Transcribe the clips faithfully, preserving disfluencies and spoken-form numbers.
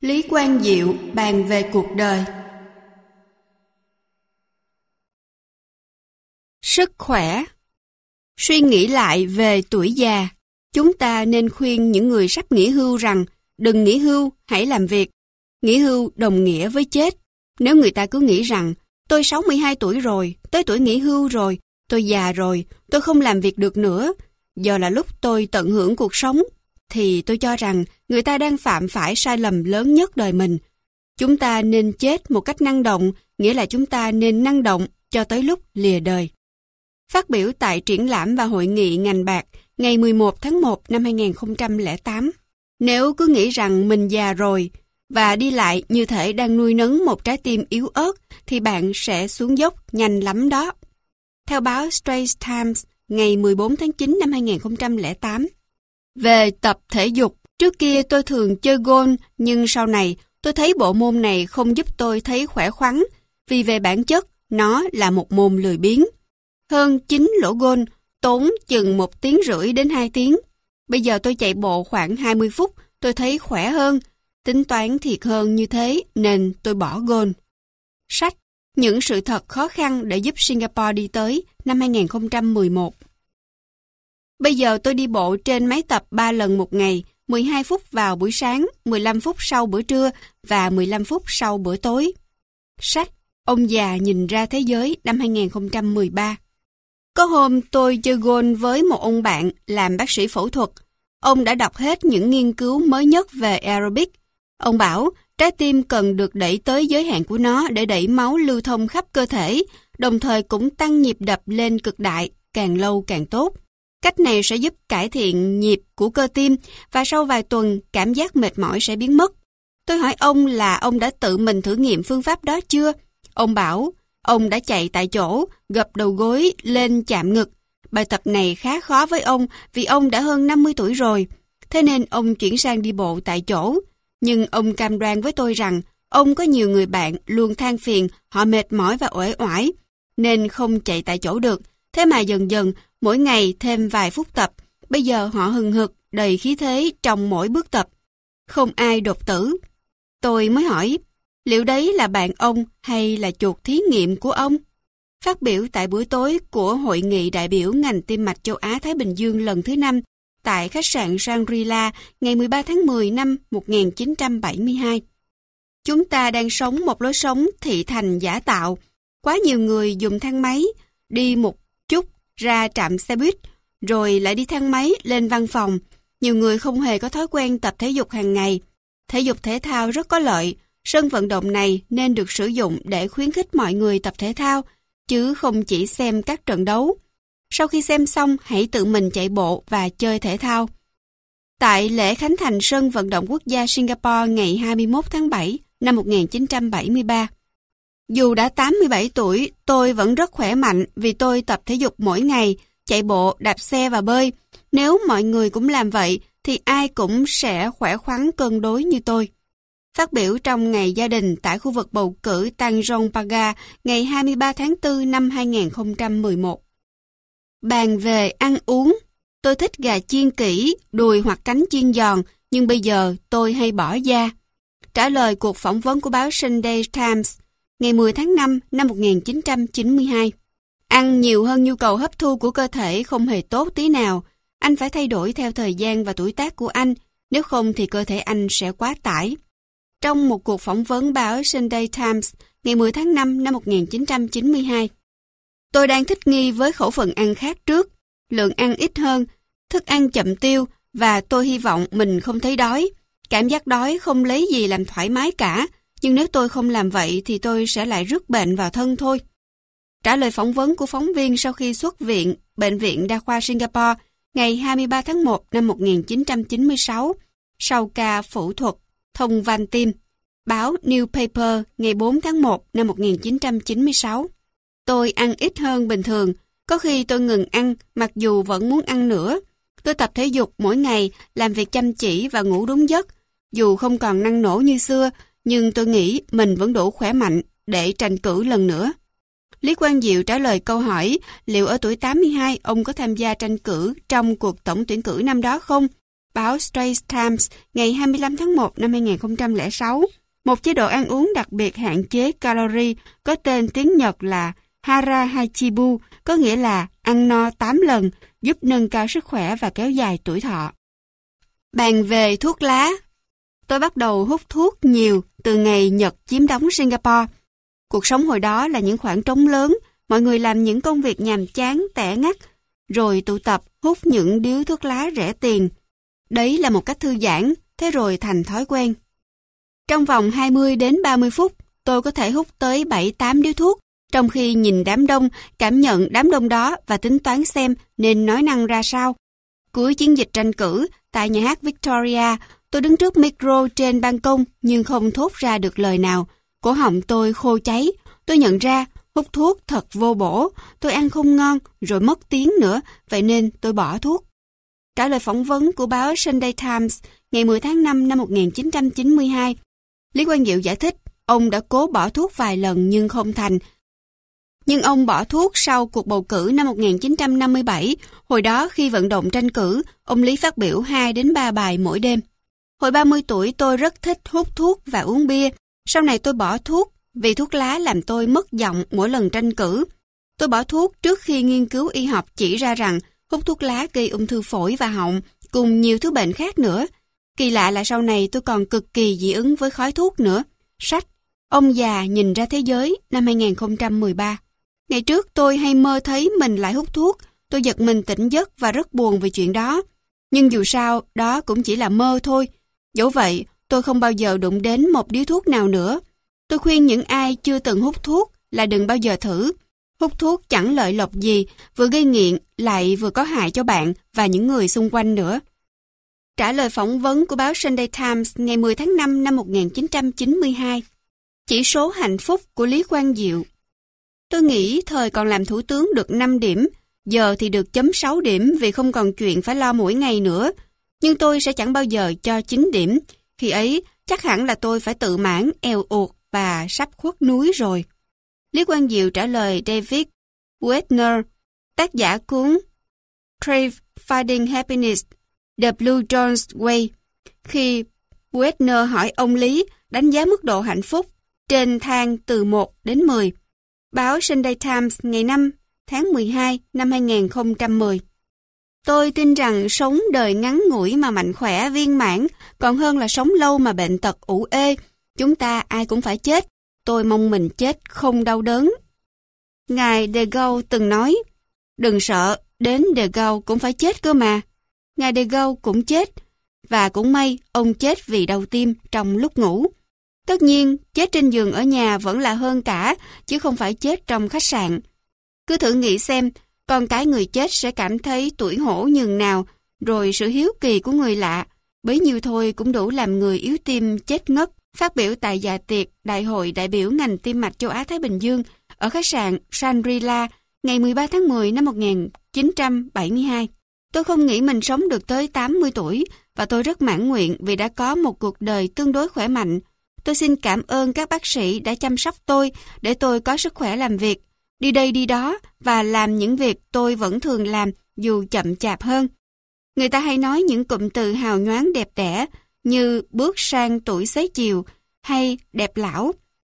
Lý Quang Diệu bàn về cuộc đời. Sức khỏe. Suy nghĩ lại về tuổi già, chúng ta nên khuyên những người sắp nghỉ hưu rằng đừng nghỉ hưu, hãy làm việc. Nghỉ hưu đồng nghĩa với chết. Nếu người ta cứ nghĩ rằng tôi sáu mươi hai tuổi rồi, tới tuổi nghỉ hưu rồi, tôi già rồi, tôi không làm việc được nữa, giờ là lúc tôi tận hưởng cuộc sống, thì tôi cho rằng người ta đang phạm phải sai lầm lớn nhất đời mình. Chúng ta nên chết một cách năng động, nghĩa là chúng ta nên năng động cho tới lúc lìa đời. Phát biểu tại triển lãm và hội nghị ngành bạc ngày mười một tháng một năm hai nghìn không trăm lẻ tám. Nếu cứ nghĩ rằng mình già rồi và đi lại như thể đang nuôi nấng một trái tim yếu ớt thì bạn sẽ xuống dốc nhanh lắm đó. Theo báo Straits Times ngày mười bốn tháng chín năm hai nghìn không trăm lẻ tám. Về tập thể dục, trước kia tôi thường chơi golf, nhưng sau này tôi thấy bộ môn này không giúp tôi thấy khỏe khoắn, vì về bản chất nó là một môn lười biếng. Hơn chín lỗ golf tốn chừng một tiếng rưỡi đến hai tiếng. Bây giờ tôi chạy bộ khoảng hai mươi phút, tôi thấy khỏe hơn. Tính toán thiệt hơn như thế nên tôi bỏ golf. Sách Những sự thật khó khăn để giúp Singapore đi tới năm hai nghìn không trăm mười một. Bây giờ tôi đi bộ trên máy tập ba lần một ngày, mười hai phút vào buổi sáng, mười lăm phút sau bữa trưa và mười lăm phút sau bữa tối. Sách Ông già nhìn ra thế giới năm hai nghìn không trăm mười ba. Có hôm tôi chơi golf với một ông bạn làm bác sĩ phẫu thuật. Ông đã đọc hết những nghiên cứu mới nhất về aerobic. Ông bảo trái tim cần được đẩy tới giới hạn của nó để đẩy máu lưu thông khắp cơ thể, đồng thời cũng tăng nhịp đập lên cực đại, càng lâu càng tốt. Cách này sẽ giúp cải thiện nhịp của cơ tim và sau vài tuần cảm giác mệt mỏi sẽ biến mất. Tôi hỏi ông là ông đã tự mình thử nghiệm phương pháp đó chưa? Ông bảo ông đã chạy tại chỗ, gập đầu gối lên chạm ngực. Bài tập này khá khó với ông vì ông đã hơn năm mươi tuổi rồi. Thế nên ông chuyển sang đi bộ tại chỗ. Nhưng ông cam đoan với tôi rằng ông có nhiều người bạn luôn than phiền họ mệt mỏi và uể oải nên không chạy tại chỗ được. Thế mà dần dần, mỗi ngày thêm vài phút tập, bây giờ họ hừng hực, đầy khí thế trong mỗi bước tập. Không ai đột tử. Tôi mới hỏi, liệu đấy là bạn ông hay là chuột thí nghiệm của ông? Phát biểu tại buổi tối của Hội nghị đại biểu ngành tim mạch châu Á-Thái Bình Dương lần thứ năm tại khách sạn Shangri-La ngày mười ba tháng mười năm một nghìn chín trăm bảy mươi hai. Chúng ta đang sống một lối sống thị thành giả tạo. Quá nhiều người dùng thang máy, đi một chút ra trạm xe buýt, rồi lại đi thang máy lên văn phòng. Nhiều người không hề có thói quen tập thể dục hàng ngày. Thể dục thể thao rất có lợi. Sân vận động này nên được sử dụng để khuyến khích mọi người tập thể thao, chứ không chỉ xem các trận đấu. Sau khi xem xong, hãy tự mình chạy bộ và chơi thể thao. Tại lễ khánh thành sân vận động quốc gia Singapore ngày hai mươi mốt tháng bảy năm một nghìn chín trăm bảy mươi ba. Dù đã tám mươi bảy tuổi, tôi vẫn rất khỏe mạnh vì tôi tập thể dục mỗi ngày, chạy bộ, đạp xe và bơi. Nếu mọi người cũng làm vậy, thì ai cũng sẽ khỏe khoắn cân đối như tôi. Phát biểu trong ngày gia đình tại khu vực bầu cử Tanjong Pagar ngày hai mươi ba tháng tư năm hai nghìn không trăm mười một. Bàn về ăn uống, tôi thích gà chiên kỹ, đùi hoặc cánh chiên giòn, nhưng bây giờ tôi hay bỏ da. Trả lời cuộc phỏng vấn của báo Sunday Times ngày mười tháng năm năm một nghìn chín trăm chín mươi hai. Ăn nhiều hơn nhu cầu hấp thu của cơ thể không hề tốt tí nào. Anh phải thay đổi theo thời gian và tuổi tác của anh, nếu không thì cơ thể anh sẽ quá tải. Trong một cuộc phỏng vấn báo Sunday Times ngày mười tháng năm năm một nghìn chín trăm chín mươi hai. Tôi đang thích nghi với khẩu phần ăn khác trước, lượng ăn ít hơn, thức ăn chậm tiêu và tôi hy vọng mình không thấy đói. Cảm giác đói không lấy gì làm thoải mái cả, nhưng nếu tôi không làm vậy thì tôi sẽ lại rước bệnh vào thân thôi. Trả lời phỏng vấn của phóng viên sau khi xuất viện, Bệnh viện Đa khoa Singapore ngày hai mươi ba tháng một năm một nghìn chín trăm chín mươi sáu, sau ca phẫu thuật thông van tim, báo New Paper ngày bốn tháng một năm một nghìn chín trăm chín mươi sáu. Tôi ăn ít hơn bình thường, có khi tôi ngừng ăn mặc dù vẫn muốn ăn nữa. Tôi tập thể dục mỗi ngày, làm việc chăm chỉ và ngủ đúng giấc. Dù không còn năng nổ như xưa, nhưng tôi nghĩ mình vẫn đủ khỏe mạnh để tranh cử lần nữa. Lý Quang Diệu trả lời câu hỏi liệu ở tuổi tám mươi hai ông có tham gia tranh cử trong cuộc tổng tuyển cử năm đó không? báo Straits Times ngày hai mươi lăm tháng một năm hai nghìn không trăm lẻ sáu, một chế độ ăn uống đặc biệt hạn chế calorie có tên tiếng Nhật là Hara Hachibu, có nghĩa là ăn no tám lần, giúp nâng cao sức khỏe và kéo dài tuổi thọ. Bàn về thuốc lá, tôi bắt đầu hút thuốc nhiều từ ngày Nhật chiếm đóng Singapore. Cuộc sống hồi đó là những khoảng trống lớn, mọi người làm những công việc nhàm chán, tẻ ngắt, rồi tụ tập hút những điếu thuốc lá rẻ tiền. Đấy là một cách thư giãn, thế rồi thành thói quen. Trong vòng hai mươi đến ba mươi phút, tôi có thể hút tới bảy tám điếu thuốc, trong khi nhìn đám đông, cảm nhận đám đông đó và tính toán xem nên nói năng ra sao. Cuối chiến dịch tranh cử, tại nhà hát Victoria, tôi đứng trước micro trên ban công nhưng không thốt ra được lời nào. Cổ họng tôi khô cháy. Tôi nhận ra hút thuốc thật vô bổ, tôi ăn không ngon rồi mất tiếng nữa, vậy nên tôi bỏ thuốc. Trả lời phỏng vấn của báo Sunday Times ngày mười tháng năm năm một nghìn chín trăm chín mươi hai, Lý Quang Diệu giải thích ông đã cố bỏ thuốc vài lần nhưng không thành. Nhưng ông bỏ thuốc sau cuộc bầu cử năm một nghìn chín trăm năm mươi bảy, hồi đó khi vận động tranh cử, ông Lý phát biểu hai đến ba bài mỗi đêm. Hồi ba mươi tuổi tôi rất thích hút thuốc và uống bia, sau này tôi bỏ thuốc vì thuốc lá làm tôi mất giọng mỗi lần tranh cử. Tôi bỏ thuốc trước khi nghiên cứu y học chỉ ra rằng hút thuốc lá gây ung thư phổi và họng, cùng nhiều thứ bệnh khác nữa. Kỳ lạ là sau này tôi còn cực kỳ dị ứng với khói thuốc nữa. Sách Ông già nhìn ra thế giới năm hai nghìn không trăm mười ba. Ngày trước tôi hay mơ thấy mình lại hút thuốc, tôi giật mình tỉnh giấc và rất buồn về chuyện đó. Nhưng dù sao, đó cũng chỉ là mơ thôi. Dẫu vậy, tôi không bao giờ đụng đến một điếu thuốc nào nữa. Tôi khuyên những ai chưa từng hút thuốc là đừng bao giờ thử. Hút thuốc chẳng lợi lộc gì, vừa gây nghiện lại vừa có hại cho bạn và những người xung quanh nữa. Trả lời phỏng vấn của báo Sunday Times ngày mười tháng năm năm một nghìn chín trăm chín mươi hai. Chỉ số hạnh phúc của Lý Quang Diệu. Tôi nghĩ thời còn làm thủ tướng được năm điểm, giờ thì được chấm sáu điểm vì không còn chuyện phải lo mỗi ngày nữa. Nhưng tôi sẽ chẳng bao giờ cho chín điểm. Khi ấy, chắc hẳn là tôi phải tự mãn, eo uột và sắp khuất núi rồi. Lý Quang Diệu trả lời David Wagner, tác giả cuốn Crave Finding Happiness, The Blue Jones Way, khi Wagner hỏi ông Lý đánh giá mức độ hạnh phúc trên thang từ một đến mười. Báo Sunday Times ngày năm tháng mười hai năm hai nghìn không trăm mười. Tôi tin rằng sống đời ngắn ngủi mà mạnh khỏe viên mãn còn hơn là sống lâu mà bệnh tật ủ ê. Chúng ta ai cũng phải chết. Tôi mong mình chết không đau đớn. Ngài De Gaulle từng nói, đừng sợ, đến De Gaulle cũng phải chết cơ mà. Ngài De Gaulle cũng chết, và cũng may ông chết vì đau tim trong lúc ngủ. Tất nhiên, chết trên giường ở nhà vẫn là hơn cả, chứ không phải chết trong khách sạn. Cứ thử nghĩ xem, con cái người chết sẽ cảm thấy tủi hổ nhường nào, rồi sự hiếu kỳ của người lạ, bấy nhiêu thôi cũng đủ làm người yếu tim chết ngất. Phát biểu tại dạ tiệc Đại hội đại biểu ngành tim mạch châu Á Thái Bình Dương ở khách sạn Shangri-La ngày mười ba tháng mười năm một nghìn chín trăm bảy mươi hai. Tôi không nghĩ mình sống được tới tám mươi tuổi và tôi rất mãn nguyện vì đã có một cuộc đời tương đối khỏe mạnh. Tôi xin cảm ơn các bác sĩ đã chăm sóc tôi để tôi có sức khỏe làm việc, đi đây đi đó và làm những việc tôi vẫn thường làm dù chậm chạp hơn. Người ta hay nói những cụm từ hào nhoáng đẹp đẽ như bước sang tuổi xế chiều hay đẹp lão.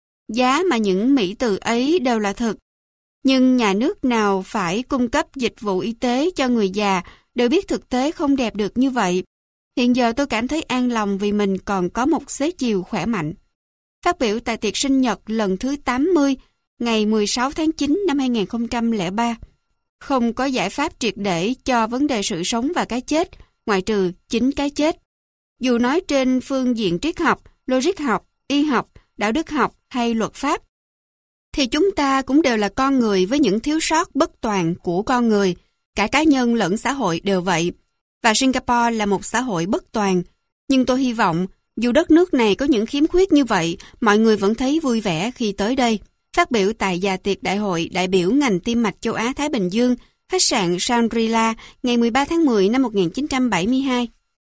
Giá mà những mỹ từ ấy đều là thật. Nhưng nhà nước nào phải cung cấp dịch vụ y tế cho người già đều biết thực tế không đẹp được như vậy. Hiện giờ tôi cảm thấy an lòng vì mình còn có một xế chiều khỏe mạnh. Phát biểu tại tiệc sinh nhật lần thứ tám mươi, ngày mười sáu tháng chín năm hai nghìn không trăm lẻ ba. Không có giải pháp triệt để cho vấn đề sự sống và cái chết, ngoại trừ chính cái chết. Dù nói trên phương diện triết học, logic học, y học, đạo đức học hay luật pháp, thì chúng ta cũng đều là con người với những thiếu sót bất toàn của con người. Cả cá nhân lẫn xã hội đều vậy. Và Singapore là một xã hội bất toàn. Nhưng tôi hy vọng, dù đất nước này có những khiếm khuyết như vậy, mọi người vẫn thấy vui vẻ khi tới đây. Phát biểu tại dạ tiệc Đại hội đại biểu ngành tim mạch châu Á Thái Bình Dương, khách sạn Shangri-La, ngày mười ba tháng mười năm một nghìn chín trăm bảy mươi hai.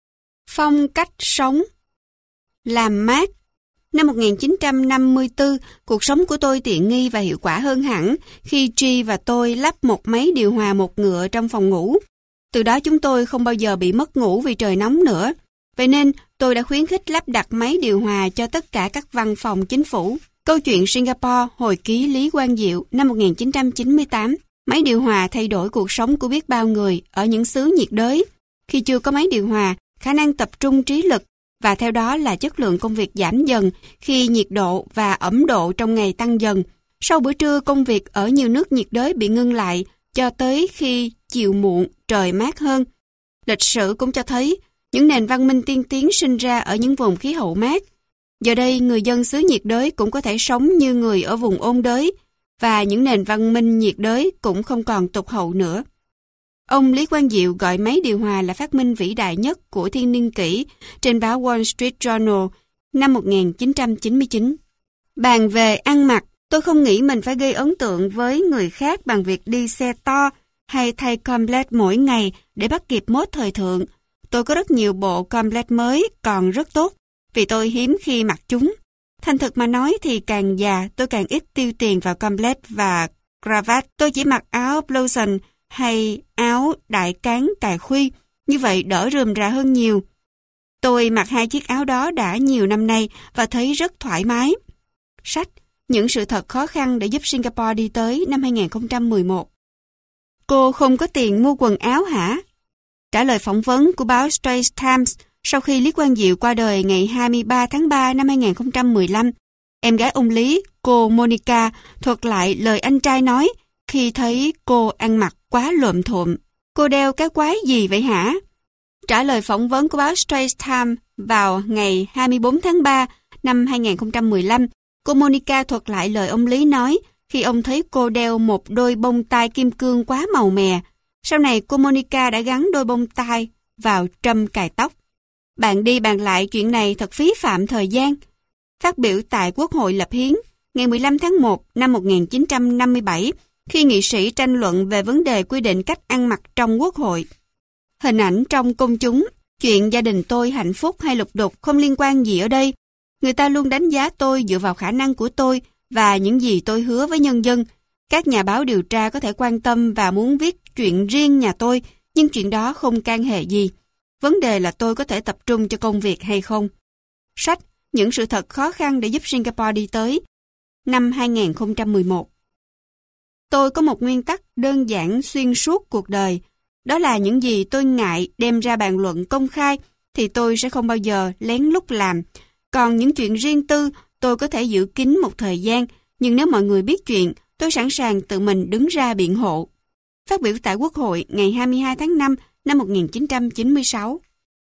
Phong cách sống. Làm mát. Năm một nghìn chín trăm năm mươi tư, cuộc sống của tôi tiện nghi và hiệu quả hơn hẳn khi G và tôi lắp một máy điều hòa một ngựa trong phòng ngủ. Từ đó chúng tôi không bao giờ bị mất ngủ vì trời nóng nữa. Vậy nên tôi đã khuyến khích lắp đặt máy điều hòa cho tất cả các văn phòng chính phủ. Câu chuyện Singapore, hồi ký Lý Quang Diệu năm một nghìn chín trăm chín mươi tám. Máy điều hòa thay đổi cuộc sống của biết bao người ở những xứ nhiệt đới. Khi chưa có máy điều hòa, khả năng tập trung trí lực và theo đó là chất lượng công việc giảm dần khi nhiệt độ và ẩm độ trong ngày tăng dần. Sau bữa trưa, công việc ở nhiều nước nhiệt đới bị ngưng lại cho tới khi chiều muộn trời mát hơn. Lịch sử cũng cho thấy những nền văn minh tiên tiến sinh ra ở những vùng khí hậu mát. Giờ đây, người dân xứ nhiệt đới cũng có thể sống như người ở vùng ôn đới, và những nền văn minh nhiệt đới cũng không còn tụt hậu nữa. Ông Lý Quang Diệu gọi máy điều hòa là phát minh vĩ đại nhất của thiên niên kỷ trên báo Wall Street Journal năm một nghìn chín trăm chín mươi chín. Bàn về ăn mặc, tôi không nghĩ mình phải gây ấn tượng với người khác bằng việc đi xe to hay thay complet mỗi ngày để bắt kịp mốt thời thượng. Tôi có rất nhiều bộ complet mới còn rất tốt, vì tôi hiếm khi mặc chúng. Thành thực mà nói thì càng già tôi càng ít tiêu tiền vào complet và cravat. Tôi chỉ mặc áo blouson hay áo đại cán cài khuy, như vậy đỡ rườm rà hơn nhiều. Tôi mặc hai chiếc áo đó đã nhiều năm nay và thấy rất thoải mái. Sách Những sự thật khó khăn để giúp Singapore đi tới năm hai nghìn không trăm mười một. Cô không có tiền mua quần áo hả? Trả lời phỏng vấn của báo Straits Times sau khi Lý Quang Diệu qua đời ngày hai mươi ba tháng ba năm hai nghìn không trăm mười lăm, em gái ông Lý, cô Monica, thuật lại lời anh trai nói khi thấy cô ăn mặc quá lộm thuộm. Cô đeo cái quái gì vậy hả? Trả lời phỏng vấn của báo Straits Times vào ngày hai mươi bốn tháng ba năm hai nghìn không trăm mười lăm, cô Monica thuật lại lời ông Lý nói khi ông thấy cô đeo một đôi bông tai kim cương quá màu mè. Sau này cô Monica đã gắn đôi bông tai vào trâm cài tóc. Bạn đi bàn lại chuyện này thật phí phạm thời gian. Phát biểu tại Quốc hội lập hiến ngày mười lăm tháng một năm một nghìn chín trăm năm mươi bảy, khi nghị sĩ tranh luận về vấn đề quy định cách ăn mặc trong Quốc hội. Hình ảnh trong công chúng, chuyện gia đình tôi hạnh phúc hay lục đục không liên quan gì ở đây. Người ta luôn đánh giá tôi dựa vào khả năng của tôi và những gì tôi hứa với nhân dân. Các nhà báo điều tra có thể quan tâm và muốn viết chuyện riêng nhà tôi, nhưng chuyện đó không can hệ gì. Vấn đề là tôi có thể tập trung cho công việc hay không. Sách Những sự thật khó khăn để giúp Singapore đi tới năm hai nghìn không trăm mười một. Tôi có một nguyên tắc đơn giản xuyên suốt cuộc đời. Đó là những gì tôi ngại đem ra bàn luận công khai thì tôi sẽ không bao giờ lén lút làm. Còn những chuyện riêng tư tôi có thể giữ kín một thời gian, nhưng nếu mọi người biết chuyện, tôi sẵn sàng tự mình đứng ra biện hộ. Phát biểu tại Quốc hội ngày hai mươi hai tháng năm năm một nghìn chín trăm chín mươi sáu.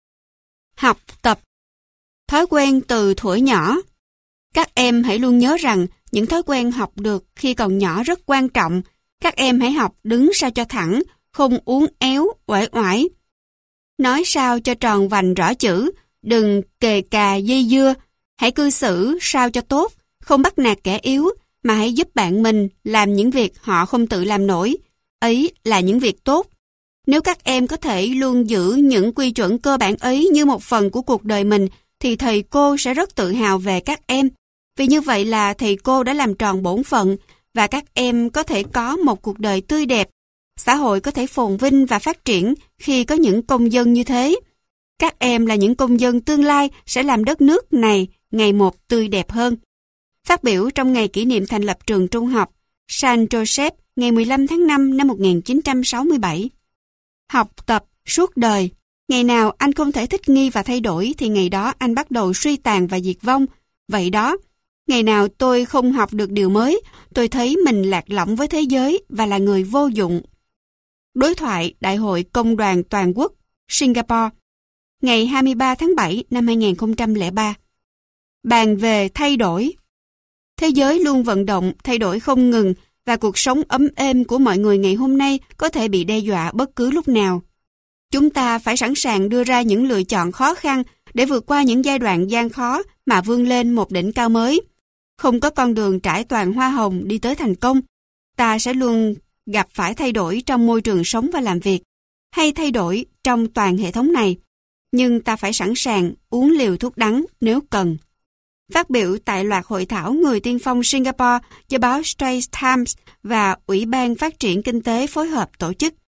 Học tập. Thói quen từ thuở nhỏ. Các em hãy luôn nhớ rằng những thói quen học được khi còn nhỏ rất quan trọng. Các em hãy học đứng sao cho thẳng, không uốn éo, uể oải. Nói sao cho tròn vành rõ chữ, đừng kề cà dây dưa. Hãy cư xử sao cho tốt, không bắt nạt kẻ yếu, mà hãy giúp bạn mình làm những việc họ không tự làm nổi. Ấy là những việc tốt. Nếu các em có thể luôn giữ những quy chuẩn cơ bản ấy như một phần của cuộc đời mình, thì thầy cô sẽ rất tự hào về các em. Vì như vậy là thầy cô đã làm tròn bổn phận và các em có thể có một cuộc đời tươi đẹp. Xã hội có thể phồn vinh và phát triển khi có những công dân như thế. Các em là những công dân tương lai sẽ làm đất nước này ngày một tươi đẹp hơn. Phát biểu trong ngày kỷ niệm thành lập trường trung học San Joseph ngày mười lăm tháng năm năm một nghìn chín trăm sáu mươi bảy. Học tập suốt đời. Ngày nào anh không thể thích nghi và thay đổi thì ngày đó anh bắt đầu suy tàn và diệt vong. Vậy đó, ngày nào tôi không học được điều mới, tôi thấy mình lạc lõng với thế giới và là người vô dụng. Đối thoại Đại hội Công đoàn Toàn quốc Singapore ngày hai mươi ba tháng bảy năm hai nghìn không trăm lẻ ba. Bàn về thay đổi. Thế giới luôn vận động, thay đổi không ngừng và cuộc sống ấm êm của mọi người ngày hôm nay có thể bị đe dọa bất cứ lúc nào. Chúng ta phải sẵn sàng đưa ra những lựa chọn khó khăn để vượt qua những giai đoạn gian khó mà vươn lên một đỉnh cao mới. Không có con đường trải toàn hoa hồng đi tới thành công. Ta sẽ luôn gặp phải thay đổi trong môi trường sống và làm việc, hay thay đổi trong toàn hệ thống này. Nhưng ta phải sẵn sàng uống liều thuốc đắng nếu cần. Phát biểu tại loạt hội thảo người tiên phong Singapore do báo Straits Times và Ủy ban Phát triển Kinh tế phối hợp tổ chức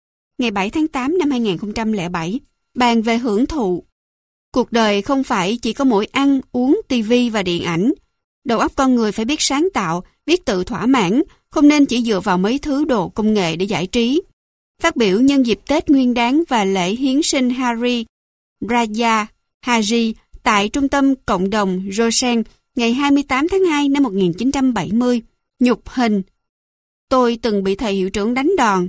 ngày bảy tháng tám năm hai nghìn không trăm lẻ bảy, bàn về hưởng thụ. Cuộc đời không phải chỉ có mỗi ăn, uống, tivi và điện ảnh. Đầu óc con người phải biết sáng tạo, biết tự thỏa mãn, không nên chỉ dựa vào mấy thứ đồ công nghệ để giải trí. Phát biểu nhân dịp Tết Nguyên Đán và lễ hiến sinh Hari Raja Haji tại Trung tâm Cộng đồng Rosen ngày hai mươi tám tháng hai năm một nghìn chín trăm bảy mươi, nhục hình. Tôi từng bị thầy hiệu trưởng đánh đòn.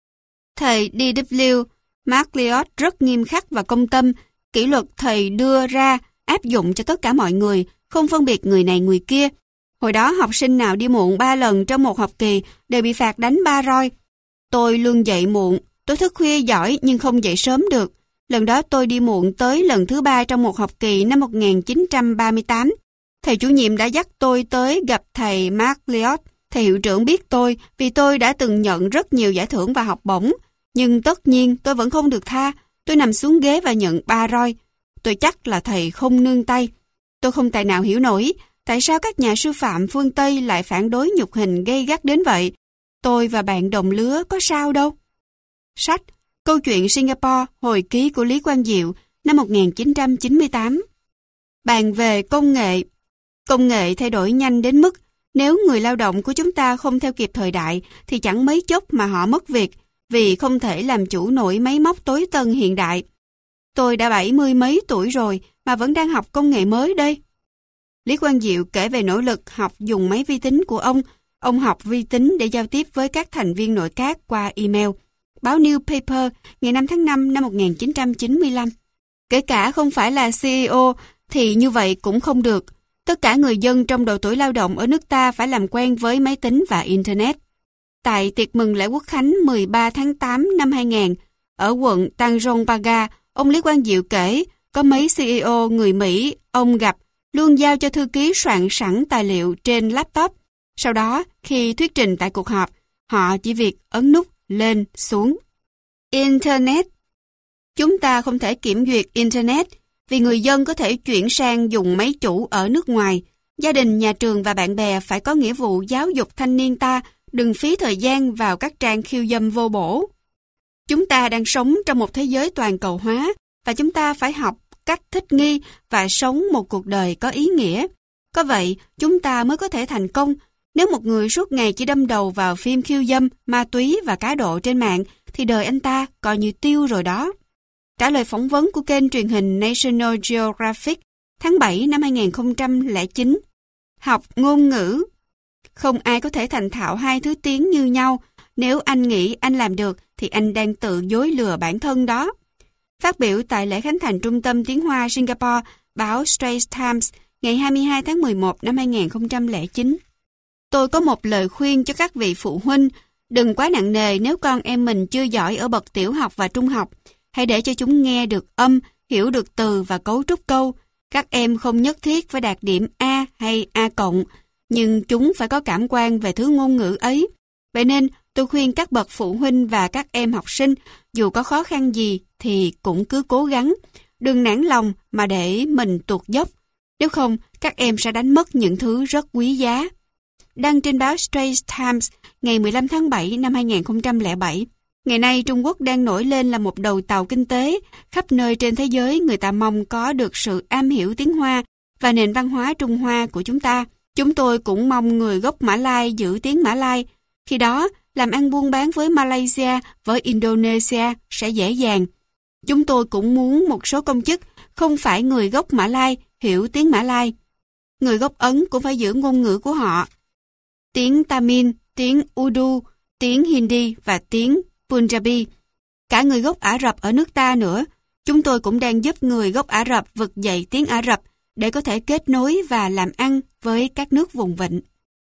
Thầy đê vê McLeod rất nghiêm khắc và công tâm, kỷ luật thầy đưa ra áp dụng cho tất cả mọi người, không phân biệt người này người kia. Hồi đó học sinh nào đi muộn ba lần trong một học kỳ đều bị phạt đánh ba roi. Tôi luôn dậy muộn, tôi thức khuya giỏi nhưng không dậy sớm được. Lần đó tôi đi muộn tới lần thứ ba trong một học kỳ năm một nghìn chín trăm ba mươi tám. Thầy chủ nhiệm đã dắt tôi tới gặp thầy McLeod. Thầy hiệu trưởng biết tôi vì tôi đã từng nhận rất nhiều giải thưởng và học bổng. Nhưng tất nhiên tôi vẫn không được tha. Tôi nằm xuống ghế và nhận ba roi. Tôi chắc là thầy không nương tay. Tôi không tài nào hiểu nổi tại sao các nhà sư phạm phương Tây lại phản đối nhục hình gay gắt đến vậy. Tôi và bạn đồng lứa có sao đâu. Sách Câu chuyện Singapore, hồi ký của Lý Quang Diệu, năm một nghìn chín trăm chín mươi tám. Bàn về công nghệ. Công nghệ thay đổi nhanh đến mức nếu người lao động của chúng ta không theo kịp thời đại thì chẳng mấy chốc mà họ mất việc vì không thể làm chủ nổi máy móc tối tân hiện đại. Tôi đã bảy mươi mấy tuổi rồi mà vẫn đang học công nghệ mới đây. Lý Quang Diệu kể về nỗ lực học dùng máy vi tính của ông. Ông học vi tính để giao tiếp với các thành viên nội các qua email. Báo New Paper ngày năm tháng năm năm một nghìn chín trăm chín mươi lăm. Kể cả không phải là xê e ô thì như vậy cũng không được. Tất cả người dân trong độ tuổi lao động ở nước ta phải làm quen với máy tính và Internet. Tại tiệc mừng lễ Quốc khánh mười ba tháng tám năm hai nghìn, ở quận Tanjong Pagar, ông Lý Quang Diệu kể có mấy xê e ô người Mỹ ông gặp luôn giao cho thư ký soạn sẵn tài liệu trên laptop. Sau đó, khi thuyết trình tại cuộc họp, họ chỉ việc ấn nút lên xuống. Internet. Chúng ta không thể kiểm duyệt Internet vì người dân có thể chuyển sang dùng máy chủ ở nước ngoài. Gia đình, nhà trường và bạn bè phải có nghĩa vụ giáo dục thanh niên ta đừng phí thời gian vào các trang khiêu dâm vô bổ. Chúng ta đang sống trong một thế giới toàn cầu hóa và chúng ta phải học cách thích nghi và sống một cuộc đời có ý nghĩa. Có vậy, chúng ta mới có thể thành công. Nếu một người suốt ngày chỉ đâm đầu vào phim khiêu dâm, ma túy và cá độ trên mạng, thì đời anh ta coi như tiêu rồi đó. Trả lời phỏng vấn của kênh truyền hình National Geographic tháng bảy năm hai nghìn không trăm lẻ chín. Học ngôn ngữ. Không ai có thể thành thạo hai thứ tiếng như nhau. Nếu anh nghĩ anh làm được, thì anh đang tự dối lừa bản thân đó. Phát biểu tại lễ khánh thành Trung tâm Tiếng Hoa Singapore, báo Straits Times ngày hai mươi hai tháng mười một năm hai nghìn không trăm lẻ chín. Tôi có một lời khuyên cho các vị phụ huynh, đừng quá nặng nề nếu con em mình chưa giỏi ở bậc tiểu học và trung học. Hãy để cho chúng nghe được âm, hiểu được từ và cấu trúc câu. Các em không nhất thiết phải đạt điểm A hay A cộng, nhưng chúng phải có cảm quan về thứ ngôn ngữ ấy. Vậy nên, tôi khuyên các bậc phụ huynh và các em học sinh, dù có khó khăn gì thì cũng cứ cố gắng. Đừng nản lòng mà để mình tuột dốc. Nếu không, các em sẽ đánh mất những thứ rất quý giá. Đăng trên báo Straits Times ngày mười lăm tháng bảy năm hai nghìn không trăm lẻ bảy. Ngày nay Trung Quốc đang nổi lên là một đầu tàu kinh tế. Khắp nơi trên thế giới người ta mong có được sự am hiểu tiếng Hoa và nền văn hóa Trung Hoa của chúng ta. Chúng tôi cũng mong người gốc Mã Lai giữ tiếng Mã Lai. Khi đó, làm ăn buôn bán với Malaysia, với Indonesia sẽ dễ dàng. Chúng tôi cũng muốn một số công chức không phải người gốc Mã Lai hiểu tiếng Mã Lai. Người gốc Ấn cũng phải giữ ngôn ngữ của họ. Tiếng Tamil, tiếng Urdu, tiếng Hindi và tiếng Punjabi. Cả người gốc Ả Rập ở nước ta nữa. Chúng tôi cũng đang giúp người gốc Ả Rập vực dậy tiếng Ả Rập để có thể kết nối và làm ăn với các nước vùng vịnh.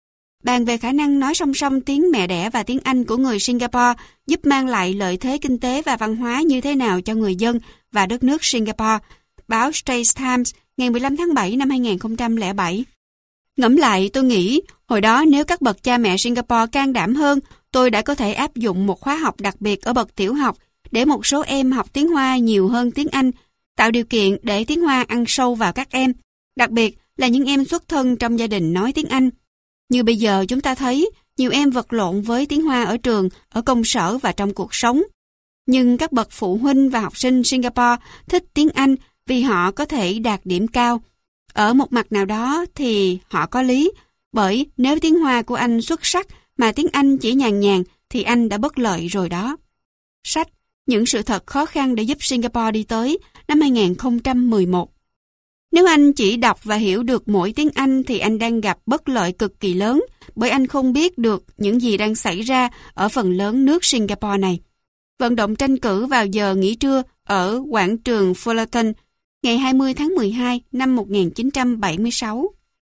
Bàn về khả năng nói song song tiếng mẹ đẻ và tiếng Anh của người Singapore giúp mang lại lợi thế kinh tế và văn hóa như thế nào cho người dân và đất nước Singapore. Báo Straits Times ngày mười lăm tháng bảy năm hai nghìn không trăm lẻ bảy. Ngẫm lại tôi nghĩ, hồi đó nếu các bậc cha mẹ Singapore can đảm hơn, tôi đã có thể áp dụng một khóa học đặc biệt ở bậc tiểu học để một số em học tiếng Hoa nhiều hơn tiếng Anh, tạo điều kiện để tiếng Hoa ăn sâu vào các em, đặc biệt là những em xuất thân trong gia đình nói tiếng Anh. Như bây giờ chúng ta thấy, nhiều em vật lộn với tiếng Hoa ở trường, ở công sở và trong cuộc sống. Nhưng các bậc phụ huynh và học sinh Singapore thích tiếng Anh vì họ có thể đạt điểm cao. Ở một mặt nào đó thì họ có lý, bởi nếu tiếng Hoa của anh xuất sắc mà tiếng Anh chỉ nhàn nhàn thì anh đã bất lợi rồi đó. Sách Những sự thật khó khăn để giúp Singapore đi tới năm hai nghìn không trăm mười một. Nếu anh chỉ đọc và hiểu được mỗi tiếng Anh thì anh đang gặp bất lợi cực kỳ lớn, bởi anh không biết được những gì đang xảy ra ở phần lớn nước Singapore này. Vận động tranh cử vào giờ nghỉ trưa ở quảng trường Fullerton ngày hai mươi tháng mười hai năm một nghìn chín trăm bảy mươi sáu.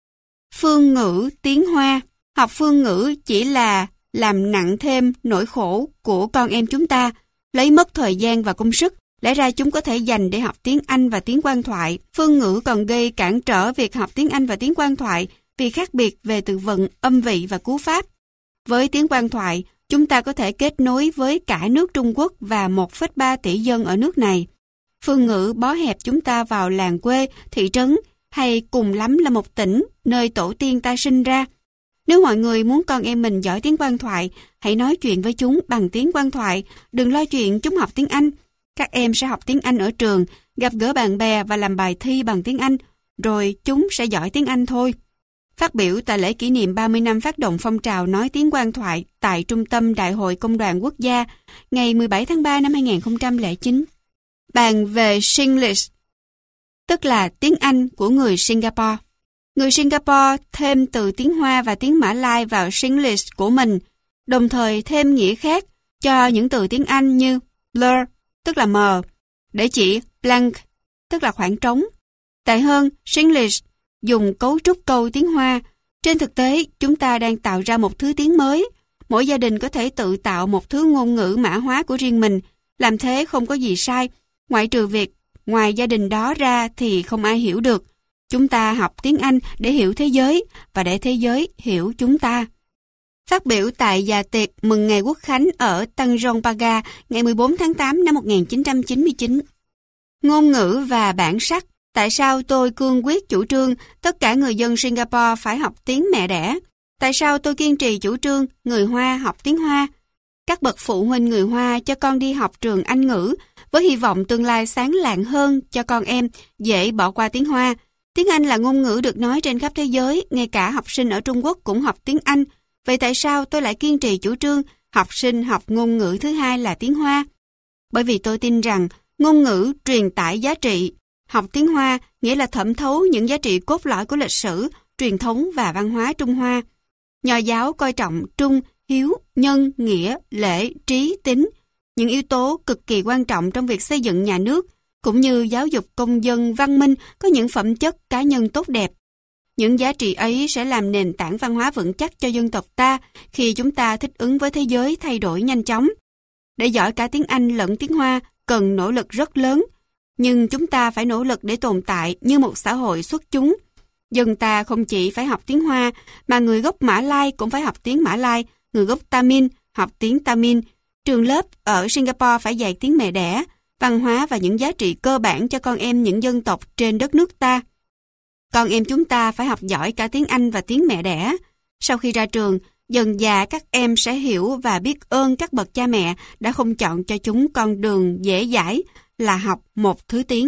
Phương ngữ tiếng Hoa. Học phương ngữ chỉ là làm nặng thêm nỗi khổ của con em chúng ta, lấy mất thời gian và công sức. Lẽ ra chúng có thể dành để học tiếng Anh và tiếng quan thoại. Phương ngữ còn gây cản trở việc học tiếng Anh và tiếng quan thoại vì khác biệt về từ vựng, âm vị và cú pháp. Với tiếng quan thoại, chúng ta có thể kết nối với cả nước Trung Quốc và một phẩy ba tỷ dân ở nước này. Phương ngữ bó hẹp chúng ta vào làng quê, thị trấn hay cùng lắm là một tỉnh nơi tổ tiên ta sinh ra. Nếu mọi người muốn con em mình giỏi tiếng quan thoại, hãy nói chuyện với chúng bằng tiếng quan thoại, đừng lo chuyện chúng học tiếng Anh. Các em sẽ học tiếng Anh ở trường, gặp gỡ bạn bè và làm bài thi bằng tiếng Anh, rồi chúng sẽ giỏi tiếng Anh thôi. Phát biểu tại lễ kỷ niệm ba mươi năm phát động phong trào nói tiếng quan thoại tại Trung tâm Đại hội Công đoàn Quốc gia ngày mười bảy tháng ba năm hai nghìn không trăm lẻ chín. Bàn về Singlish, tức là tiếng Anh của người Singapore. Người Singapore thêm từ tiếng Hoa và tiếng Mã Lai vào Singlish của mình, đồng thời thêm nghĩa khác cho những từ tiếng Anh như blur, tức là mờ, để chỉ blank, tức là khoảng trống. Tệ hơn, Singlish dùng cấu trúc câu tiếng Hoa. Trên thực tế, chúng ta đang tạo ra một thứ tiếng mới. Mỗi gia đình có thể tự tạo một thứ ngôn ngữ mã hóa của riêng mình. Làm thế không có gì sai, ngoại trừ việc ngoài gia đình đó ra thì không ai hiểu được. Chúng ta học tiếng Anh để hiểu thế giới và để thế giới hiểu chúng ta. Phát biểu tại dạ tiệc mừng ngày Quốc khánh ở Tanjong Pagar ngày mười bốn tháng tám năm một nghìn chín trăm chín mươi chín. Ngôn ngữ và bản sắc. Tại sao tôi cương quyết chủ trương tất cả người dân Singapore phải học tiếng mẹ đẻ? Tại sao tôi kiên trì chủ trương người Hoa học tiếng Hoa? Các bậc phụ huynh người Hoa cho con đi học trường Anh ngữ với hy vọng tương lai sáng lạng hơn cho con em, dễ bỏ qua tiếng Hoa. Tiếng Anh là ngôn ngữ được nói trên khắp thế giới, ngay cả học sinh ở Trung Quốc cũng học tiếng Anh. Vậy tại sao tôi lại kiên trì chủ trương học sinh học ngôn ngữ thứ hai là tiếng Hoa? Bởi vì tôi tin rằng ngôn ngữ truyền tải giá trị. Học tiếng Hoa nghĩa là thẩm thấu những giá trị cốt lõi của lịch sử, truyền thống và văn hóa Trung Hoa. Nho giáo coi trọng trung, hiếu, nhân, nghĩa, lễ, trí, tín, những yếu tố cực kỳ quan trọng trong việc xây dựng nhà nước, cũng như giáo dục công dân văn minh có những phẩm chất cá nhân tốt đẹp. Những giá trị ấy sẽ làm nền tảng văn hóa vững chắc cho dân tộc ta khi chúng ta thích ứng với thế giới thay đổi nhanh chóng. Để giỏi cả tiếng Anh lẫn tiếng Hoa cần nỗ lực rất lớn, nhưng chúng ta phải nỗ lực để tồn tại như một xã hội xuất chúng. Dân ta không chỉ phải học tiếng Hoa, mà người gốc Mã Lai cũng phải học tiếng Mã Lai, người gốc Tamil học tiếng Tamil. Trường lớp ở Singapore phải dạy tiếng mẹ đẻ, văn hóa và những giá trị cơ bản cho con em những dân tộc trên đất nước ta. Con em chúng ta phải học giỏi cả tiếng Anh và tiếng mẹ đẻ. Sau khi ra trường, dần dà các em sẽ hiểu và biết ơn các bậc cha mẹ đã không chọn cho chúng con đường dễ dãi là học một thứ tiếng.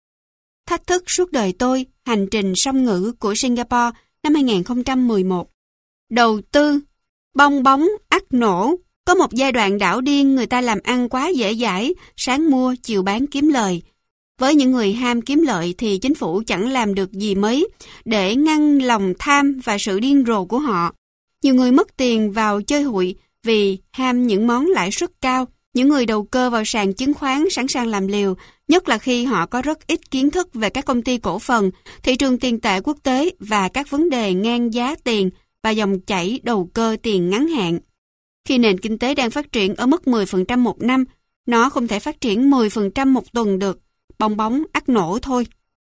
Thách thức suốt đời tôi, hành trình song ngữ của Singapore năm hai nghìn không trăm mười một. Đầu tư, bong bóng, ắt nổ. Có một giai đoạn đảo điên người ta làm ăn quá dễ dãi, sáng mua, chiều bán kiếm lời. Với những người ham kiếm lợi thì chính phủ chẳng làm được gì mấy để ngăn lòng tham và sự điên rồ của họ. Nhiều người mất tiền vào chơi hụi vì ham những món lãi suất cao. Những người đầu cơ vào sàn chứng khoán sẵn sàng làm liều, nhất là khi họ có rất ít kiến thức về các công ty cổ phần, thị trường tiền tệ quốc tế và các vấn đề ngang giá tiền và dòng chảy đầu cơ tiền ngắn hạn. Khi nền kinh tế đang phát triển ở mức mười phần trăm một năm, nó không thể phát triển mười phần trăm một tuần được, bong bóng ắt nổ thôi.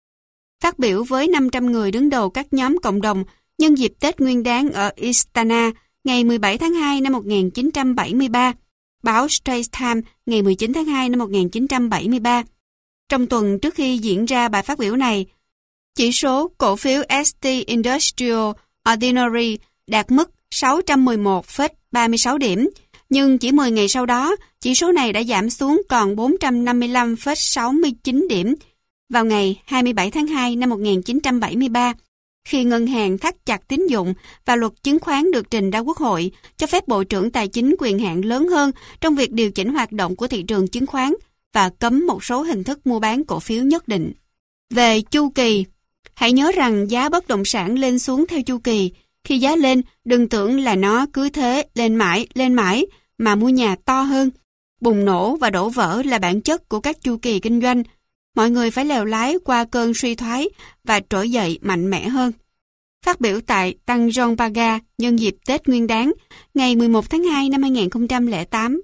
Phát biểu với năm trăm người đứng đầu các nhóm cộng đồng nhân dịp Tết Nguyên đán ở Istana ngày mười bảy tháng hai năm một nghìn chín trăm bảy mươi ba, báo Straits Times ngày mười chín tháng hai năm một nghìn chín trăm bảy mươi ba. Trong tuần trước khi diễn ra bài phát biểu này, chỉ số cổ phiếu ét tê Industrial Ordinary đạt mức sáu trăm mười một phẩy ba mươi sáu điểm, nhưng chỉ mười ngày sau đó, chỉ số này đã giảm xuống còn bốn trăm năm mươi lăm phẩy sáu mươi chín điểm vào ngày hai mươi bảy tháng hai năm một nghìn chín trăm bảy mươi ba, khi ngân hàng thắt chặt tín dụng và luật chứng khoán được trình ra Quốc hội, cho phép Bộ trưởng Tài chính quyền hạn lớn hơn trong việc điều chỉnh hoạt động của thị trường chứng khoán và cấm một số hình thức mua bán cổ phiếu nhất định. Về chu kỳ, hãy nhớ rằng giá bất động sản lên xuống theo chu kỳ. Khi giá lên, đừng tưởng là nó cứ thế lên mãi, lên mãi, mà mua nhà to hơn. Bùng nổ và đổ vỡ là bản chất của các chu kỳ kinh doanh. Mọi người phải lèo lái qua cơn suy thoái và trỗi dậy mạnh mẽ hơn. Phát biểu tại Tanjong Pagar nhân dịp Tết Nguyên Đán, ngày mười một tháng hai năm hai nghìn không trăm lẻ tám.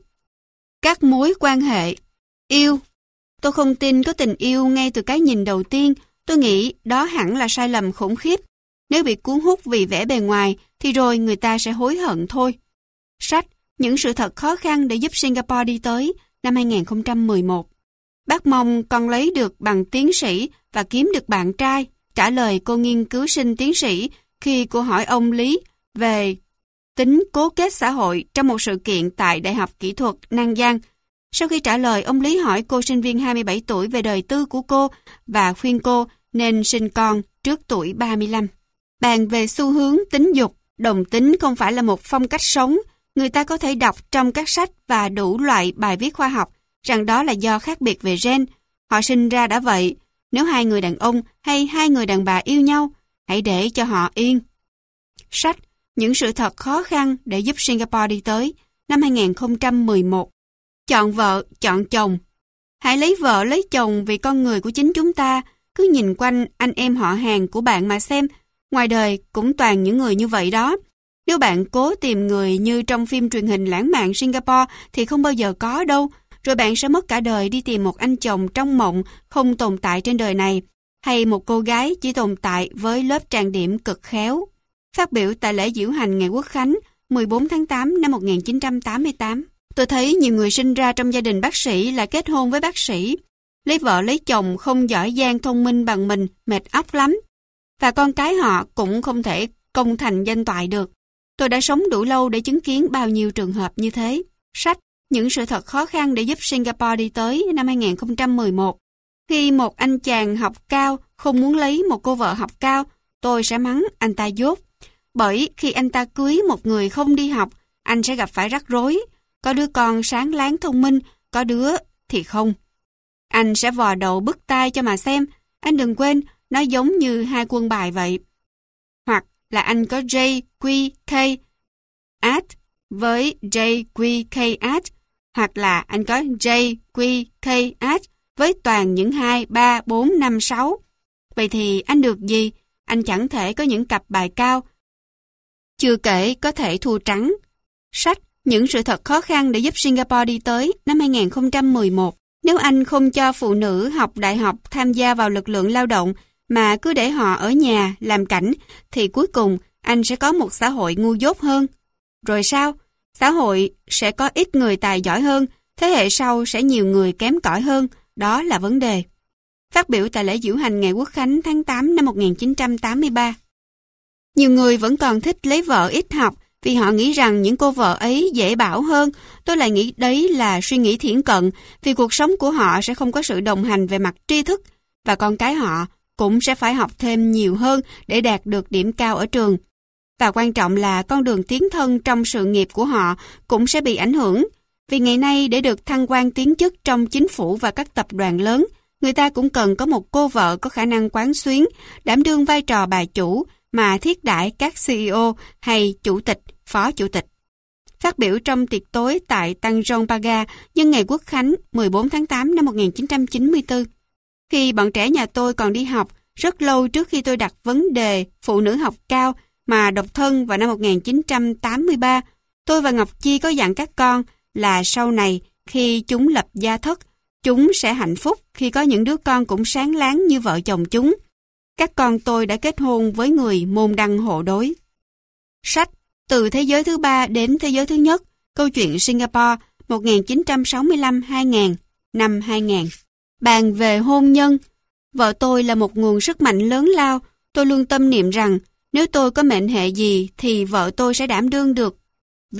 Các mối quan hệ. Yêu. Tôi không tin có tình yêu ngay từ cái nhìn đầu tiên. Tôi nghĩ đó hẳn là sai lầm khủng khiếp. Nếu bị cuốn hút vì vẻ bề ngoài, thì rồi người ta sẽ hối hận thôi. Sách Những sự thật khó khăn để giúp Singapore đi tới năm hai nghìn không trăm mười một. Bác mong con lấy được bằng tiến sĩ và kiếm được bạn trai. Trả lời cô nghiên cứu sinh tiến sĩ khi cô hỏi ông Lý về tính cố kết xã hội trong một sự kiện tại Đại học Kỹ thuật Nan Giang. Sau khi trả lời, ông Lý hỏi cô sinh viên hai mươi bảy tuổi về đời tư của cô và khuyên cô nên sinh con trước tuổi ba mươi lăm. Bàn về xu hướng tính dục, đồng tính không phải là một phong cách sống. Người ta có thể đọc trong các sách và đủ loại bài viết khoa học rằng đó là do khác biệt về gen. Họ sinh ra đã vậy. Nếu hai người đàn ông hay hai người đàn bà yêu nhau, hãy để cho họ yên. Sách Những sự thật khó khăn để giúp Singapore đi tới năm hai nghìn không trăm mười một. Chọn vợ, chọn chồng. Hãy lấy vợ, lấy chồng vì con người của chính chúng ta. Cứ nhìn quanh anh em họ hàng của bạn mà xem. Ngoài đời cũng toàn những người như vậy đó. Nếu bạn cố tìm người như trong phim truyền hình lãng mạn Singapore thì không bao giờ có đâu. Rồi bạn sẽ mất cả đời đi tìm một anh chồng trong mộng không tồn tại trên đời này, hay một cô gái chỉ tồn tại với lớp trang điểm cực khéo. Phát biểu tại lễ diễu hành ngày Quốc khánh mười bốn tháng tám năm một nghìn chín trăm tám mươi tám, tôi thấy nhiều người sinh ra trong gia đình bác sĩ là kết hôn với bác sĩ. Lấy vợ lấy chồng không giỏi giang thông minh bằng mình, mệt óc lắm. Và con cái họ cũng không thể công thành danh toại được. Tôi đã sống đủ lâu để chứng kiến bao nhiêu trường hợp như thế. Sách Những sự thật khó khăn để giúp Singapore đi tới năm hai nghìn không trăm mười một. Khi một anh chàng học cao không muốn lấy một cô vợ học cao, tôi sẽ mắng anh ta dốt. Bởi khi anh ta cưới một người không đi học, anh sẽ gặp phải rắc rối. Có đứa con sáng láng thông minh, có đứa thì không. Anh sẽ vò đầu bứt tai cho mà xem. Anh đừng quên, nó giống như hai quân bài vậy. Hoặc là anh có J Q K at với J Q K at, hoặc là anh có J Q K at với toàn những hai, ba, bốn, năm, sáu. Vậy thì anh được gì? Anh chẳng thể có những cặp bài cao. Chưa kể có thể thua trắng. Sách Những sự thật khó khăn để giúp Singapore đi tới năm hai nghìn không trăm mười một. Nếu anh không cho phụ nữ học đại học tham gia vào lực lượng lao động mà cứ để họ ở nhà làm cảnh, thì cuối cùng anh sẽ có một xã hội ngu dốt hơn. Rồi sao? Xã hội sẽ có ít người tài giỏi hơn, thế hệ sau sẽ nhiều người kém cỏi hơn, đó là vấn đề. Phát biểu tại lễ diễu hành ngày Quốc khánh tháng tám năm một nghìn chín trăm tám mươi ba. Nhiều người vẫn còn thích lấy vợ ít học vì họ nghĩ rằng những cô vợ ấy dễ bảo hơn. Tôi lại nghĩ đấy là suy nghĩ thiển cận, vì cuộc sống của họ sẽ không có sự đồng hành về mặt tri thức, và con cái họ cũng sẽ phải học thêm nhiều hơn để đạt được điểm cao ở trường. Và quan trọng là con đường tiến thân trong sự nghiệp của họ cũng sẽ bị ảnh hưởng, vì ngày nay để được thăng quan tiến chức trong chính phủ và các tập đoàn lớn, người ta cũng cần có một cô vợ có khả năng quán xuyến, đảm đương vai trò bà chủ mà thiết đãi các C E O hay chủ tịch, phó chủ tịch. Phát biểu trong tiệc tối tại Tanjong Pagar nhân ngày Quốc khánh mười bốn tháng tám năm một nghìn chín trăm chín mươi tư. Khi bọn trẻ nhà tôi còn đi học, rất lâu trước khi tôi đặt vấn đề phụ nữ học cao mà độc thân vào năm một nghìn chín trăm tám mươi ba, tôi và Ngọc Chi có dặn các con là sau này khi chúng lập gia thất, chúng sẽ hạnh phúc khi có những đứa con cũng sáng láng như vợ chồng chúng. Các con tôi đã kết hôn với người môn đăng hộ đối. Sách Từ thế giới thứ ba đến thế giới thứ nhất, câu chuyện Singapore một nghìn chín trăm sáu mươi lăm đến hai nghìn, năm hai nghìn. Bàn về hôn nhân. Vợ tôi là một nguồn sức mạnh lớn lao. Tôi luôn tâm niệm rằng nếu tôi có mệnh hệ gì thì vợ tôi sẽ đảm đương được việc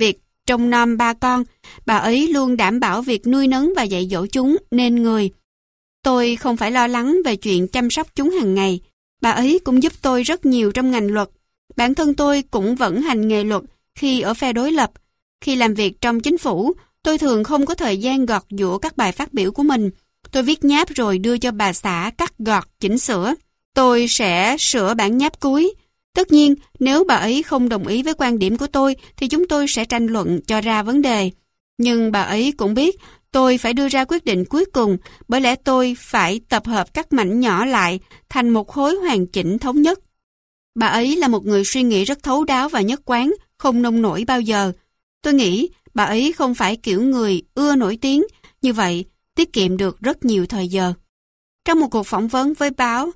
trông nom ba con. Bà ấy luôn đảm bảo việc nuôi nấng và dạy dỗ chúng nên người. Tôi không phải lo lắng về chuyện chăm sóc chúng hàng ngày. Bà ấy cũng giúp tôi rất nhiều trong ngành luật. Bản thân tôi cũng vẫn hành nghề luật khi ở phe đối lập. Khi làm việc trong chính phủ, tôi thường không có thời gian gọt giũa các bài phát biểu của mình. Tôi viết nháp rồi đưa cho bà xã cắt gọt, chỉnh sửa. Tôi sẽ sửa bản nháp cuối. Tất nhiên, nếu bà ấy không đồng ý với quan điểm của tôi, thì chúng tôi sẽ tranh luận cho ra vấn đề. Nhưng bà ấy cũng biết tôi phải đưa ra quyết định cuối cùng, bởi lẽ tôi phải tập hợp các mảnh nhỏ lại thành một khối hoàn chỉnh thống nhất. Bà ấy là một người suy nghĩ rất thấu đáo và nhất quán, không nông nổi bao giờ. Tôi nghĩ bà ấy không phải kiểu người ưa nổi tiếng, như vậy tiết kiệm được rất nhiều thời giờ. Trong một cuộc phỏng vấn với báo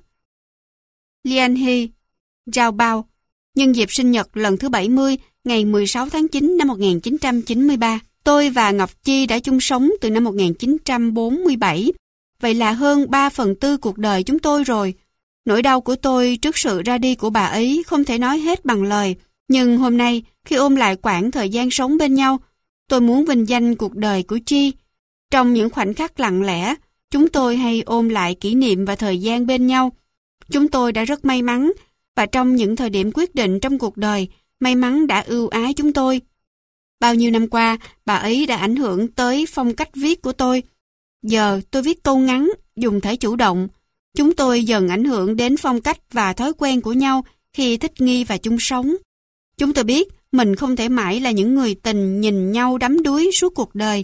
Lianhe Giao Bao, nhân dịp sinh nhật lần thứ bảy mươi, ngày mười sáu tháng chín năm một nghìn chín trăm chín mươi ba, tôi và Ngọc Chi đã chung sống từ năm một nghìn chín trăm bốn mươi bảy. Vậy là hơn ba phần tư cuộc đời chúng tôi rồi. Nỗi đau của tôi trước sự ra đi của bà ấy không thể nói hết bằng lời. Nhưng hôm nay, khi ôm lại quãng thời gian sống bên nhau, tôi muốn vinh danh cuộc đời của Chi. Trong những khoảnh khắc lặng lẽ, chúng tôi hay ôm lại kỷ niệm và thời gian bên nhau. Chúng tôi đã rất may mắn, và trong những thời điểm quyết định trong cuộc đời, may mắn đã ưu ái chúng tôi. Bao nhiêu năm qua, bà ấy đã ảnh hưởng tới phong cách viết của tôi. Giờ tôi viết câu ngắn, dùng thể chủ động. Chúng tôi dần ảnh hưởng đến phong cách và thói quen của nhau khi thích nghi và chung sống. Chúng tôi biết mình không thể mãi là những người tình nhìn nhau đắm đuối suốt cuộc đời.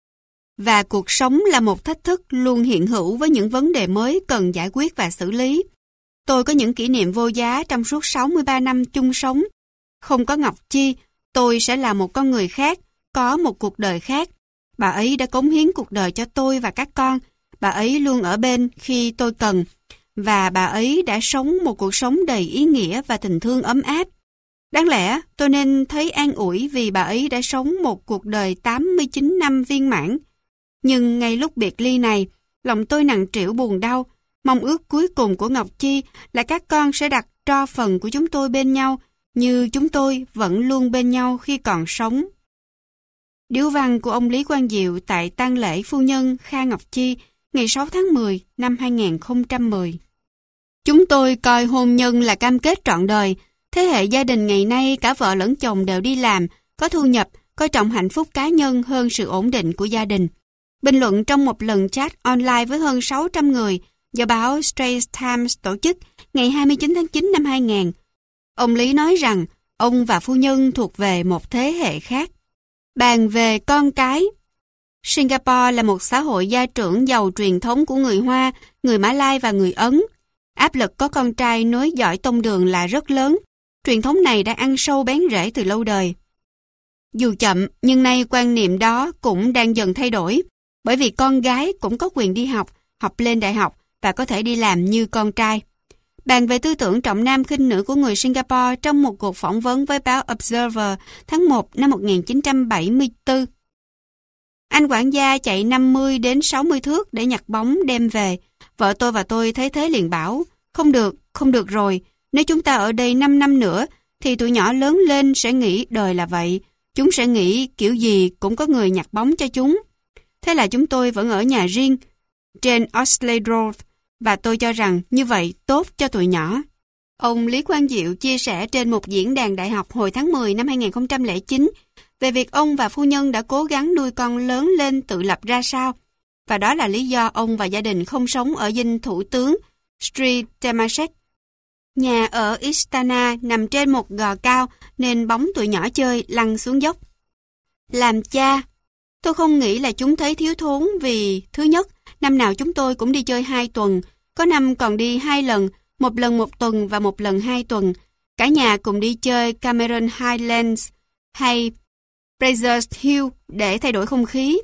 Và cuộc sống là một thách thức luôn hiện hữu với những vấn đề mới cần giải quyết và xử lý. Tôi có những kỷ niệm vô giá trong suốt sáu mươi ba năm chung sống. Không có Ngọc Chi, tôi sẽ là một con người khác, có một cuộc đời khác. Bà ấy đã cống hiến cuộc đời cho tôi và các con. Bà ấy luôn ở bên khi tôi cần. Và bà ấy đã sống một cuộc sống đầy ý nghĩa và tình thương ấm áp. Đáng lẽ tôi nên thấy an ủi vì bà ấy đã sống một cuộc đời tám mươi chín năm viên mãn. Nhưng ngay lúc biệt ly này, lòng tôi nặng trĩu buồn đau. Mong ước cuối cùng của Ngọc Chi là các con sẽ đặt tro phần của chúng tôi bên nhau, như chúng tôi vẫn luôn bên nhau khi còn sống. Điếu văn của ông Lý Quang Diệu tại tang lễ phu nhân Kha Ngọc Chi ngày sáu tháng mười năm hai nghìn không trăm mười. Chúng tôi coi hôn nhân là cam kết trọn đời. Thế hệ gia đình ngày nay cả vợ lẫn chồng đều đi làm, có thu nhập, coi trọng hạnh phúc cá nhân hơn sự ổn định của gia đình. Bình luận trong một lần chat online với hơn sáu trăm người do báo Straits Times tổ chức ngày hai mươi chín tháng chín năm hai nghìn, ông Lý nói rằng ông và phu nhân thuộc về một thế hệ khác. Bàn về con cái, Singapore là một xã hội gia trưởng giàu truyền thống của người Hoa, người Mã Lai và người Ấn. Áp lực có con trai nối dõi tông đường là rất lớn. Truyền thống này đã ăn sâu bén rễ từ lâu đời. Dù chậm, nhưng nay quan niệm đó cũng đang dần thay đổi, bởi vì con gái cũng có quyền đi học, học lên đại học và có thể đi làm như con trai. Bàn về tư tưởng trọng nam khinh nữ của người Singapore trong một cuộc phỏng vấn với báo Observer tháng một năm một nghìn chín trăm bảy mươi tư. Anh quản gia chạy năm mươi đến sáu mươi thước để nhặt bóng đem về. Vợ tôi và tôi thấy thế liền bảo, không được, không được rồi. Nếu chúng ta ở đây năm năm nữa, thì tụi nhỏ lớn lên sẽ nghĩ đời là vậy. Chúng sẽ nghĩ kiểu gì cũng có người nhặt bóng cho chúng. Thế là chúng tôi vẫn ở nhà riêng, trên Oxley Road, và tôi cho rằng như vậy tốt cho tụi nhỏ. Ông Lý Quang Diệu chia sẻ trên một diễn đàn đại học hồi tháng mười năm hai nghìn không trăm lẻ chín về việc ông và phu nhân đã cố gắng nuôi con lớn lên tự lập ra sao. Và đó là lý do ông và gia đình không sống ở dinh thủ tướng Sri Temasek. Nhà ở Istana nằm trên một gò cao nên bóng tụi nhỏ chơi lăn xuống dốc. Làm cha, tôi không nghĩ là chúng thấy thiếu thốn vì, thứ nhất, năm nào chúng tôi cũng đi chơi hai tuần, có năm còn đi hai lần, một lần một tuần và một lần hai tuần. Cả nhà cùng đi chơi Cameron Highlands hay Fraser's Hill để thay đổi không khí.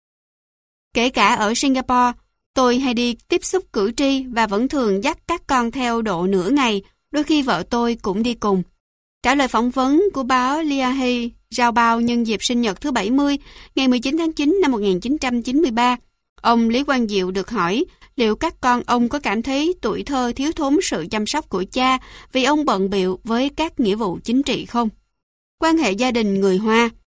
Kể cả ở Singapore, tôi hay đi tiếp xúc cử tri và vẫn thường dắt các con theo độ nửa ngày, đôi khi vợ tôi cũng đi cùng. Trả lời phỏng vấn của báo Lianhe Giao Bao nhân dịp sinh nhật thứ bảy mươi, ngày mười chín tháng chín năm một nghìn chín trăm chín mươi ba, ông Lý Quang Diệu được hỏi liệu các con ông có cảm thấy tuổi thơ thiếu thốn sự chăm sóc của cha vì ông bận bịu với các nghĩa vụ chính trị không? Quan hệ gia đình người Hoa.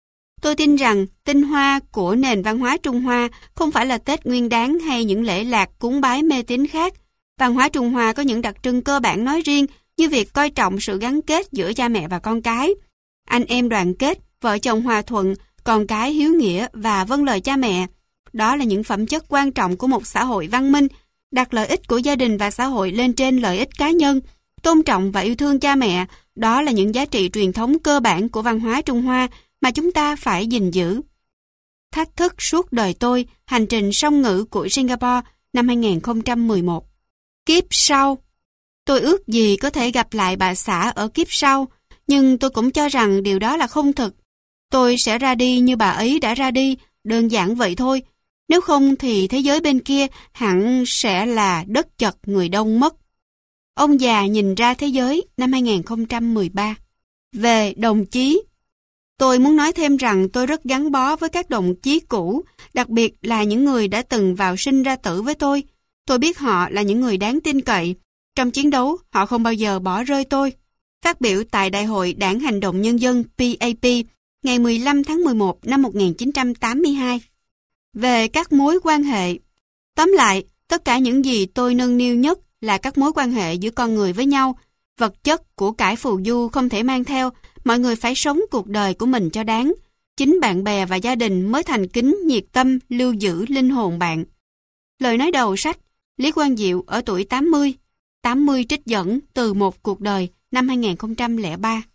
Tôi tin rằng tinh hoa của nền văn hóa Trung Hoa không phải là Tết Nguyên Đán hay những lễ lạc cúng bái mê tín khác. Văn hóa Trung Hoa có những đặc trưng cơ bản nói riêng như việc coi trọng sự gắn kết giữa cha mẹ và con cái. Anh em đoàn kết, vợ chồng hòa thuận, con cái hiếu nghĩa và vâng lời cha mẹ. Đó là những phẩm chất quan trọng của một xã hội văn minh, đặt lợi ích của gia đình và xã hội lên trên lợi ích cá nhân. Tôn trọng và yêu thương cha mẹ, đó là những giá trị truyền thống cơ bản của văn hóa Trung Hoa mà chúng ta phải gìn giữ. Thách thức suốt đời tôi, hành trình song ngữ của Singapore năm hai nghìn không trăm mười một. Kiếp sau. Tôi ước gì có thể gặp lại bà xã ở kiếp sau, nhưng tôi cũng cho rằng điều đó là không thực. Tôi sẽ ra đi như bà ấy đã ra đi, đơn giản vậy thôi. Nếu không thì thế giới bên kia hẳn sẽ là đất chật người đông mất. Ông già nhìn ra thế giới năm hai nghìn không trăm mười ba. Về đồng chí. Tôi muốn nói thêm rằng tôi rất gắn bó với các đồng chí cũ, đặc biệt là những người đã từng vào sinh ra tử với tôi. Tôi biết họ là những người đáng tin cậy. Trong chiến đấu, họ không bao giờ bỏ rơi tôi. Phát biểu tại Đại hội Đảng Hành động Nhân dân P A P ngày mười lăm tháng mười một năm một nghìn chín trăm tám mươi hai. Về các mối quan hệ. Tóm lại, tất cả những gì tôi nâng niu nhất là các mối quan hệ giữa con người với nhau. Vật chất của cải phù du không thể mang theo, mọi người phải sống cuộc đời của mình cho đáng. Chính bạn bè và gia đình mới thành kính, nhiệt tâm, lưu giữ linh hồn bạn. Lời nói đầu sách, Lý Quang Diệu ở tuổi tám mươi. tám mươi trích dẫn từ một cuộc đời năm hai nghìn không trăm lẻ ba.